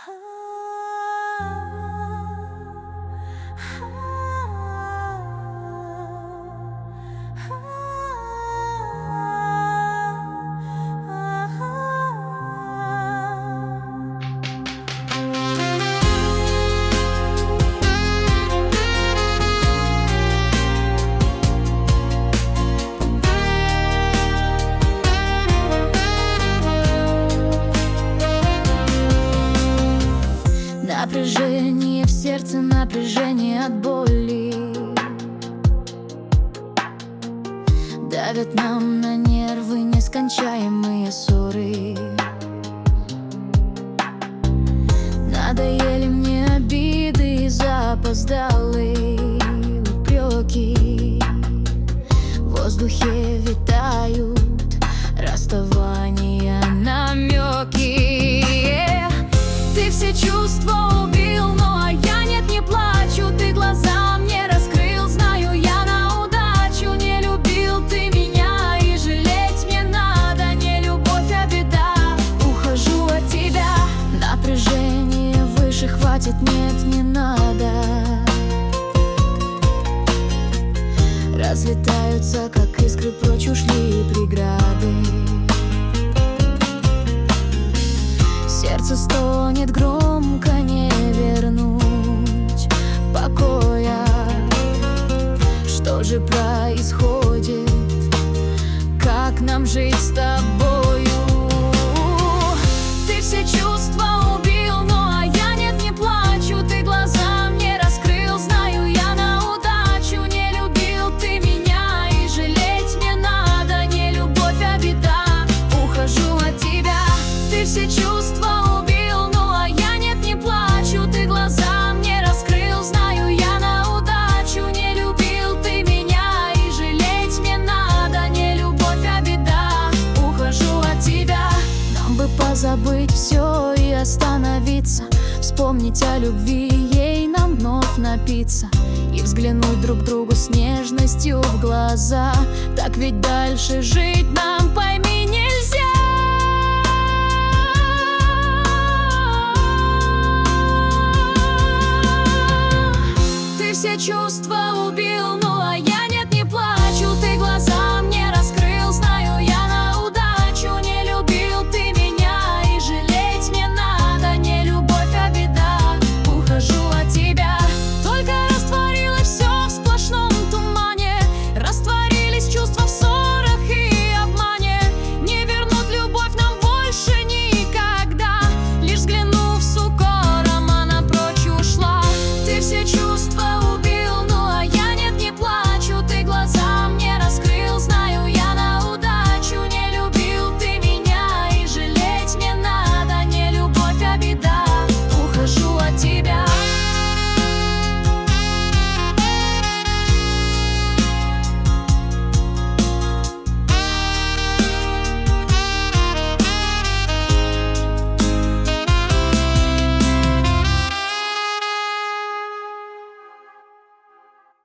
Напряжение в сердце, напряжение от боли давят нам на нервы нескончаемые ссоры. Надоели мне обиды и запоздалые упреки. В воздухе витают расставания, намеки. Ты все чувства убил, но я нет, не плачу. Ты глаза мне раскрыл, знаю я на удачу. Не любил ты меня, и жалеть мне надо. Не любовь, а беда, ухожу от тебя. Напряжение выше хватит, нет, не надо. Разлетаются, как искры, прочь ушли преграды. Сердце стонет громко, не вернуть покоя. Что же происходит? Как нам жить с тобою? Ты все чувства убил, но я нет, не плачу. Ты глаза мне раскрыл, знаю я на удачу. Не любил ты меня, и жалеть мне надо. Не любовь, а беда, ухожу от тебя. Ты все чувства убил, но я нет, не плачу. Ты глаза мне раскрыл, знаю я на удачу. Не любил ты меня, и жалеть мне надо. Не любовь, а беда, ухожу от тебя. Нам бы позабыть все и остановиться, вспомнить о любви, ей нам вновь напиться и взглянуть друг другу с нежностью в глаза. Так ведь дальше жить нам, пойми, нельзя. Все чувства